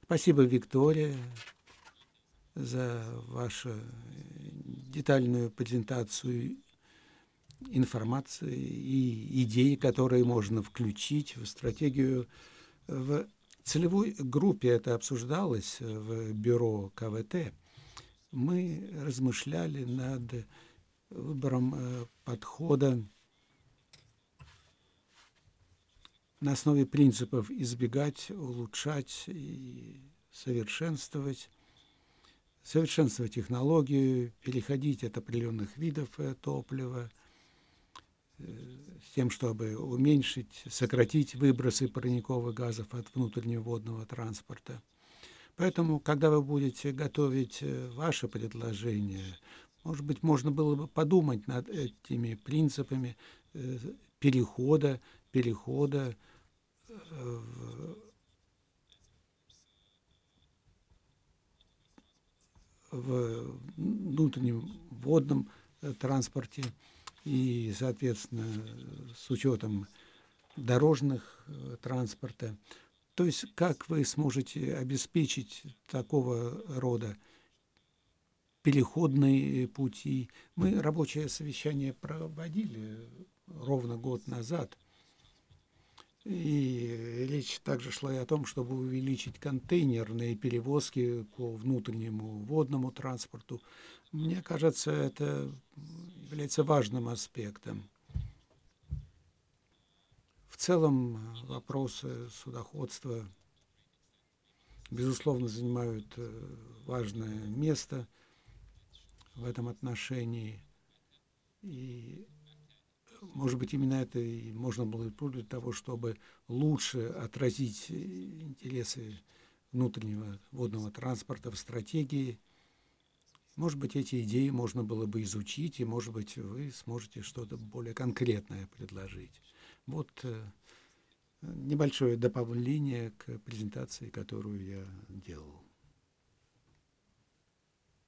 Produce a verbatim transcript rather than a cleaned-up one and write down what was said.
Спасибо, Виктория, за вашу детальную презентацию информации и идей, которые можно включить в стратегию. В целевой группе это обсуждалось в бюро КВТ. Мы размышляли над выбором подхода на основе принципов избегать, улучшать и совершенствовать, совершенствовать технологию, переходить от определенных видов топлива, с тем, чтобы уменьшить, сократить выбросы парниковых газов от внутреннего водного транспорта. Поэтому, когда вы будете готовить ваши предложения, может быть, можно было бы подумать над этими принципами перехода, перехода в, в внутреннем водном транспорте и, соответственно, с учетом дорожных транспорта. То есть, как вы сможете обеспечить такого рода переходные пути. Мы рабочее совещание проводили ровно год назад, и речь также шла и о том, чтобы увеличить контейнерные перевозки по внутреннему водному транспорту. Мне кажется, это является важным аспектом. В целом вопросы судоходства, безусловно, занимают важное место в этом отношении. И, может быть, именно это и можно было использовать для того, чтобы лучше отразить интересы внутреннего водного транспорта в стратегии. Может быть, эти идеи можно было бы изучить, и, может быть, вы сможете что-то более конкретное предложить. Вот небольшое добавление к презентации, которую я делал.